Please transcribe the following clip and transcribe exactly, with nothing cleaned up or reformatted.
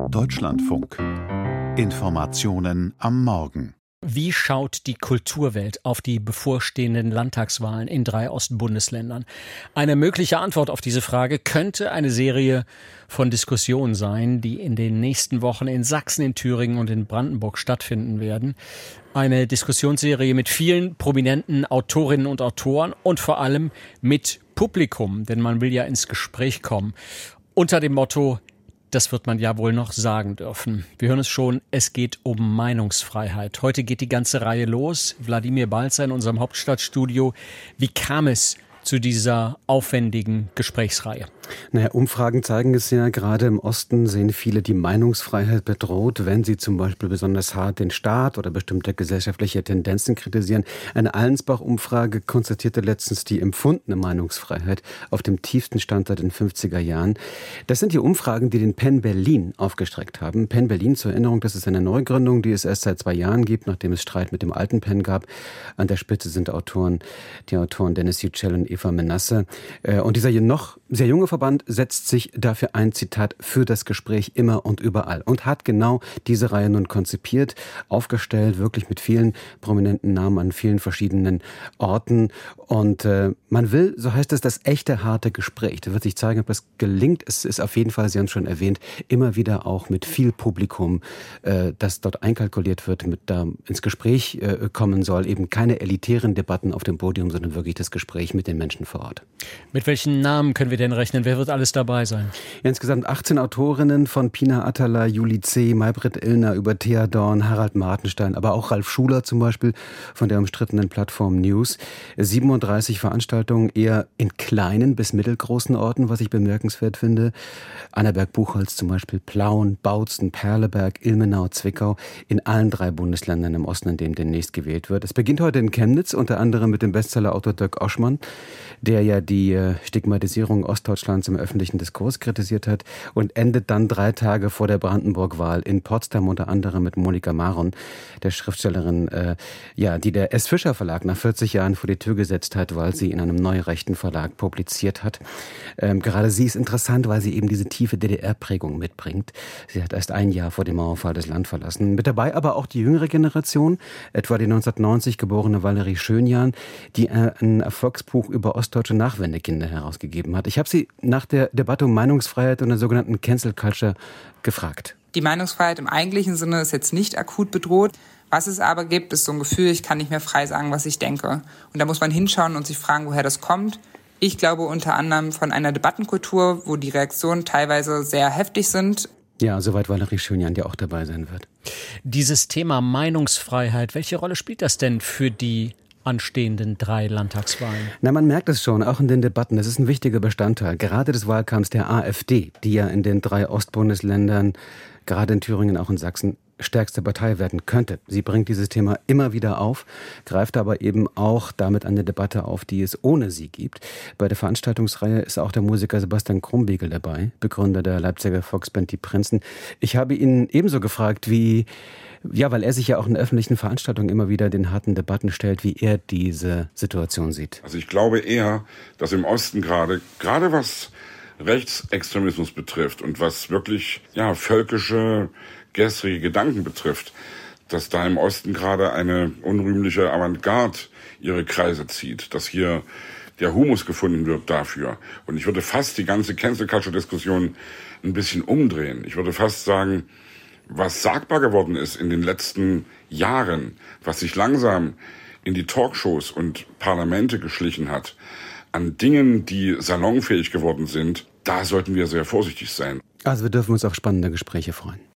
Deutschlandfunk. Informationen am Morgen. Wie schaut die Kulturwelt auf die bevorstehenden Landtagswahlen in drei Ostbundesländern? Eine mögliche Antwort auf diese Frage könnte eine Serie von Diskussionen sein, die in den nächsten Wochen in Sachsen, in Thüringen und in Brandenburg stattfinden werden. Eine Diskussionsserie mit vielen prominenten Autorinnen und Autoren und vor allem mit Publikum, denn man will ja ins Gespräch kommen. Unter dem Motto: Das wird man ja wohl noch sagen dürfen. Wir hören es schon, es geht um Meinungsfreiheit. Heute geht die ganze Reihe los. Wladimir Balzer in unserem Hauptstadtstudio. Wie kam es zu dieser aufwendigen Gesprächsreihe? Naja, Umfragen zeigen es ja, gerade im Osten sehen viele die Meinungsfreiheit bedroht, wenn sie zum Beispiel besonders hart den Staat oder bestimmte gesellschaftliche Tendenzen kritisieren. Eine Allensbach-Umfrage konstatierte letztens die empfundene Meinungsfreiheit auf dem tiefsten Stand seit den fünfziger Jahren. Das sind die Umfragen, die den Penn Berlin aufgestreckt haben. Penn Berlin, zur Erinnerung, das ist eine Neugründung, die es erst seit zwei Jahren gibt, nachdem es Streit mit dem alten Penn gab. An der Spitze sind Autoren, die Autoren Dennis Yücel und Eva Menasse. Und dieser noch sehr junge Verband setzt sich dafür ein, Zitat, für das Gespräch immer und überall, und hat genau diese Reihe nun konzipiert, aufgestellt, wirklich mit vielen prominenten Namen an vielen verschiedenen Orten. Und äh, man will, so heißt es, das echte, harte Gespräch. Da wird sich zeigen, ob das gelingt. Es ist auf jeden Fall, Sie haben es schon erwähnt, immer wieder auch mit viel Publikum, äh, das dort einkalkuliert wird, mit da ins Gespräch äh, kommen soll. Eben keine elitären Debatten auf dem Podium, sondern wirklich das Gespräch mit den Menschen vor Ort. Mit welchen Namen können wir denn rechnen? Wer wird alles dabei sein? Insgesamt achtzehn Autorinnen, von Pina Atala, Julie C., Maybrit Illner über Thea Dorn, Harald Martenstein, aber auch Ralf Schuler zum Beispiel von der umstrittenen Plattform News. siebenunddreißig Veranstaltungen, eher in kleinen bis mittelgroßen Orten, was ich bemerkenswert finde. Annaberg-Buchholz zum Beispiel, Plauen, Bautzen, Perleberg, Ilmenau, Zwickau, in allen drei Bundesländern im Osten, in dem demnächst gewählt wird. Es beginnt heute in Chemnitz, unter anderem mit dem Bestsellerautor Dirk Oschmann, der ja die Stigmatisierung Ostdeutschlands im öffentlichen Diskurs kritisiert hat, und endet dann drei Tage vor der Brandenburg-Wahl in Potsdam, unter anderem mit Monika Maron, der Schriftstellerin, äh, ja, die der S. Fischer Verlag nach vierzig Jahren vor die Tür gesetzt hat, weil sie in einem neurechten Verlag publiziert hat. Ähm, gerade sie ist interessant, weil sie eben diese tiefe D D R-Prägung mitbringt. Sie hat erst ein Jahr vor dem Mauerfall das Land verlassen. Mit dabei aber auch die jüngere Generation, etwa die neunzehnhundertneunzig geborene Valerie Schönjan, die äh, ein Erfolgsbuch über ostdeutsche Nachwendekinder herausgegeben hat. Ich habe sie nach der Debatte um Meinungsfreiheit und der sogenannten Cancel Culture gefragt. Die Meinungsfreiheit im eigentlichen Sinne ist jetzt nicht akut bedroht. Was es aber gibt, ist so ein Gefühl, ich kann nicht mehr frei sagen, was ich denke. Und da muss man hinschauen und sich fragen, woher das kommt. Ich glaube unter anderem von einer Debattenkultur, wo die Reaktionen teilweise sehr heftig sind. Ja, soweit Valerie Schönjan, die auch dabei sein wird. Dieses Thema Meinungsfreiheit, welche Rolle spielt das denn für die anstehenden drei Landtagswahlen? Na, man merkt es schon, auch in den Debatten. Es ist ein wichtiger Bestandteil, gerade des Wahlkampfs der AfD, die ja in den drei Ostbundesländern, gerade in Thüringen, auch in Sachsen, stärkste Partei werden könnte. Sie bringt dieses Thema immer wieder auf, greift aber eben auch damit eine Debatte auf, die es ohne sie gibt. Bei der Veranstaltungsreihe ist auch der Musiker Sebastian Krumbiegel dabei, Begründer der Leipziger Volksband Die Prinzen. Ich habe ihn ebenso gefragt, wie, ja, weil er sich ja auch in öffentlichen Veranstaltungen immer wieder den harten Debatten stellt, wie er diese Situation sieht. Also ich glaube eher, dass im Osten gerade, gerade was Rechtsextremismus betrifft und was wirklich, ja, völkische, gestrige Gedanken betrifft, dass da im Osten gerade eine unrühmliche Avantgarde ihre Kreise zieht, dass hier der Humus gefunden wird dafür. Und ich würde fast die ganze Cancel-Culture-Diskussion ein bisschen umdrehen. Ich würde fast sagen, was sagbar geworden ist in den letzten Jahren, was sich langsam in die Talkshows und Parlamente geschlichen hat, an Dingen, die salonfähig geworden sind, da sollten wir sehr vorsichtig sein. Also wir dürfen uns auf spannende Gespräche freuen.